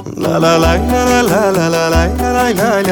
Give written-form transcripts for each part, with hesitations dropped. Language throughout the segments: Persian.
La la la la la la la la la la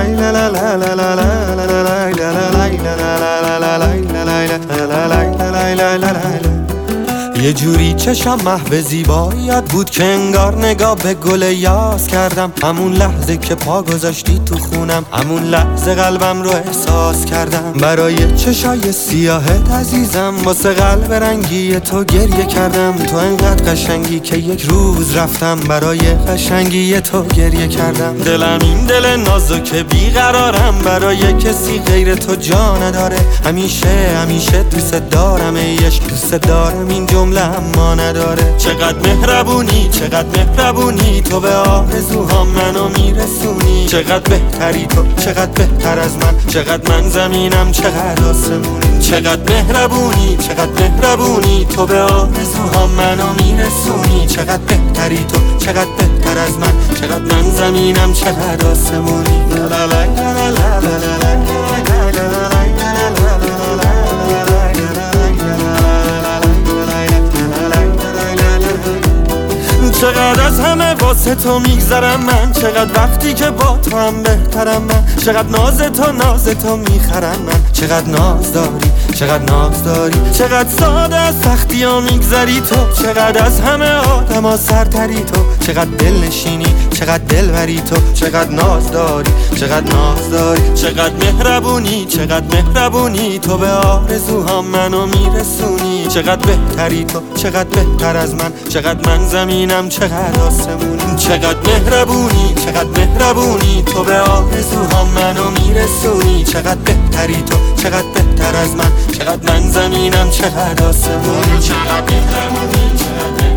la la la. یه جوری چشم محو زیباییت بود که انگار نگاه به گل یاس کردم. همون لحظه که پا گذاشتی تو خونم، همون لحظه قلبم رو احساس کردم. برای چشای سیاهت عزیزم، واسه قلب رنگی تو گریه کردم. تو انقدر قشنگی که یک روز رفتم برای قشنگی تو گریه کردم. دلم این دل نازک بیقرارم، برای کسی غیر تو جا نداره. همیشه همیشه دوست دارم، ای عشق دوست دارم، این جمله اما نداره. چقدر مهربونی، چقدر مهربونی، تو به آرزوهام منو میرسونی. چقدر بهتری تو، چقدر بهتر از من، چقدر من زمینم چقدر آسمونی. چقدر مهربونی، چقدر مهربونی، تو به آرزوهام منو میرسونی. چقدر بهتری تو، چقدر بهتر از من، چقدر من زمینم چقدر آسمونی. لا لا لا لا لا لا لا. چقدر از همه واسه تو میگذرم من، چقدر وقتی که با تو هم بهترم من. چقدر ناز تو میخرم من، چقدر ناز داری، چقدر ناز داری. چقدر ساده از سختی ها میگذری تو، چقدر از همه آدم ها سرتری تو. چقدر دل نشینی، چقدر دل بری تو. چقدر ناز داری، چقدر ناز داری. چقدر مهربونی، چقدر مهربونی، تو به آرزوهام منو میرسونی. چقدر بهتری تو، چقدر بهتر از من، چقدر من زمینم چقدر آسمونی. چقدر مهربونی، چقدر مهربونی، تو به آرزوهام منو میرسونی. چقدر بهتری تو، چقدر بهتر از من، چقدر من زمینم چقدر آسمونی. چقدر مهربونی، چقدر